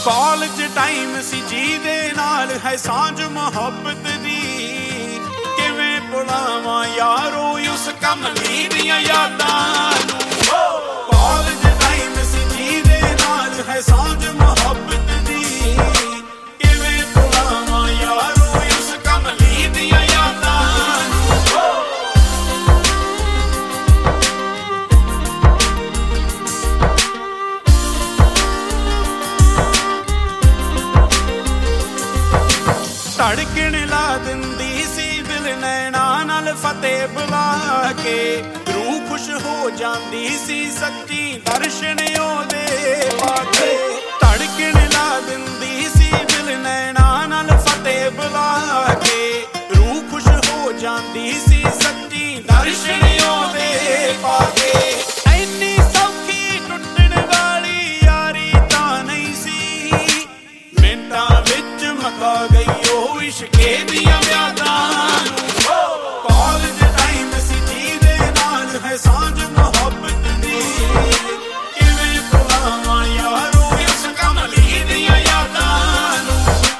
College time ਸੀ ਜਿਹਦੇ ਨਾਲ ਹੈ ਸਾਂਝ ਮੁਹੱਬਤ ਦੀ, ਕਿਵੇਂ ਭੁਲਾਵਾਂ ਯਾਰੋ ਉਸ ਕਮਲੀ ਦੀਆਂ ਯਾਦਾਂ ਨੂੰ। ਕਾਲਜ ਟਾਈਮ ਸੀ ਜਿਹਦੇ ਨਾਲ ਹੈ ਸਾਂਝ ਮੁਹੱਬਤ ਦੀ, ਕਿਵੇਂ ਭੁਲਾਵਾਂ ਯਾਰੋ ਉਸ ਕਮਲੀ ਦੀਆਂ ਯਾਦਾਂ ਨੂੰ। ਧੜਕਣ ਲਾ ਦਿੰਦੀ ਸੀ ਦਿਲ ਨੈਣਾ ਨਾਲ ਫਤਿਹ ਬੁਲਾ ਕੇ, ਰੂਹ ਖੁਸ਼ ਹੋ ਜਾਂਦੀ ਸੀ ਸੱਚੀ ਦਰਸ਼ਨ ਉਹਦੇ ਪਾ ਕੇ। ਧੜਕਣ ਲਾ ਦਿੰਦੀ ਸੀ ਦਿਲ ਨੈਣਾ ਨਾਲ ਫਤਿਹ ਬੁਲਾ ਕੇ, ਰੂਹ ਖੁਸ਼ ਹੋ ਜਾਂਦੀ ਸੀ ਸੱਚੀ ਦਰਸ਼ਨ ਉਹਦੇ ਪਾ ਕੇ। ਐਨੀ ਸੌਖੀ ਟੁੱਟਣ ਵਾਲੀ ਯਾਰੀ ਤਾਂ ਨਹੀਂ ਸੀ, ਮਿੰਟਾਂ ਵਿੱਚ ਮੁਕਾ ਗਈ ਉਹ ਇਸ਼ਕੇ ਦੀਆਂ ਯਾਦਾਂ ਨੂੰ। ਕਾਲਜ ਟਾਈਮ ਸੀ ਜਿਹਦੇ ਨਾਲ ਹੈ ਸਾਂਝ ਮੁਹੱਬਤ ਦੀ, ਕਿਵੇਂ ਭੁਲਾਵਾਂ ਯਾਰੋ ਉਸ ਕਮਲੀ ਦੀਆਂ ਯਾਦਾਂ ਨੂੰ।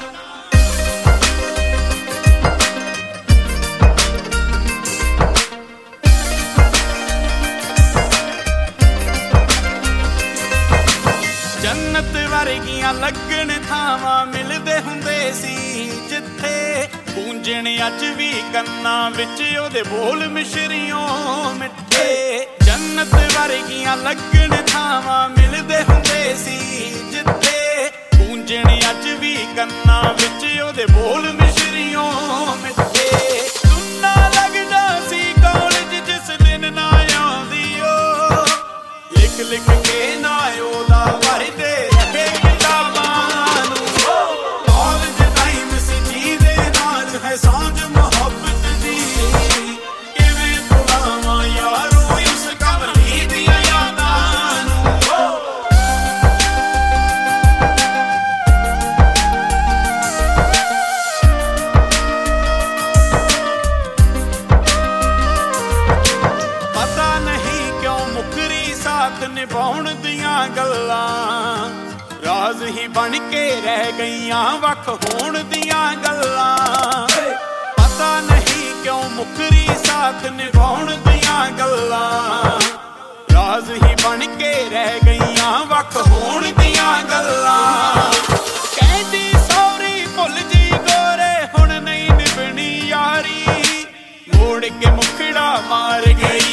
ਜੰਨਤ ਵਰਗੀਆਂ ਲੱਗਣ ਥਾਵਾਂ ਮਿਲਦੇ ਹੁੰਦੇ ਸੀ ਜਿੱਥੇ, ਗੂੰਜਣ ਅੱਜ ਵੀ ਕੰਨਾਂ ਵਿੱਚ ਉਹਦੇ ਬੋਲ ਮਿਸ਼ਰੀਓਂ ਮਿੱਠੇ। ਜੰਨਤ ਵਰਗੀਆਂ ਲੱਗਣ ਥਾਵਾਂ ਮਿਲਦੇ ਹੁੰਦੇ ਸੀ ਜਿੱਥੇ, ਗੂੰਜਣ ਅੱਜ ਵੀ ਕੰਨਾਂ ਵਿੱਚ ਉਹਦੇ ਬੋਲ ਮਿਸ਼ਰੀਓਂ ਮਿੱਠੇ। ਸੁੰਨਾ ਲੱਗਦਾ ਸੀ ਕਾਲਜ ਜਿਸ ਦਿਨ ਨਾ ਆਉਂਦੀ ਉਹ, ਲਿਖ ਲਿਖ ਕੇ ਨਾ ਉਹਦਾ ਵਰਦੇ ਰਹੇ ਕਿਤਾਬਾਂ ਨੂੰ। ਕਾਲਜ ਟਾਈਮ ਸੀ ਜਿਹਦੇ ਨਾਲ ਹੈ ਸਾਂਝ ਮੁਹੱਬਤ ਦੀ, ਕਿਵੇਂ ਭੁਲਾਵਾਂ ਯਾਰੋ ਉਸ ਕਮਲੀ ਦੀਆਂ ਯਾਦਾਂ ਨੂੰ। ਪਤਾ ਨਹੀਂ ਕਿਉਂ ਮੁੱਕਰੀ ਸਾਥ ਨਿਭਾਉਣ ਦੀਆਂ ਗੱਲਾਂ, ਰਾਜ਼ ਹੀ ਬਣ ਕੇ ਰਹਿ ਗਈਆਂ ਵੱਖ ਹੋਣ ਦੀਆਂ ਗੱਲਾਂ। ਪਤਾ ਨਹੀਂ ਕਿਉਂ ਮੁੱਕਰੀ ਸਾਥ ਨਿਭਾਉਣ ਦੀਆਂ ਗੱਲਾਂ, ਰਾਜ਼ ਹੀ ਬਣ ਕੇ ਰਹਿ ਗਈਆਂ ਵੱਖ ਹੋਣ ਦੀਆਂ ਗੱਲਾਂ। ਕਹਿੰਦੀ ਸੌਰੀ ਭੁੱਲ ਜੀ ਗੋਰੇ ਹੁਣ ਨਹੀਂ ਨਿਭਣੀ ਯਾਰੀ, ਮੋੜ ਕੇ ਮੁਖੜਾ ਮਾਰ ਗਈ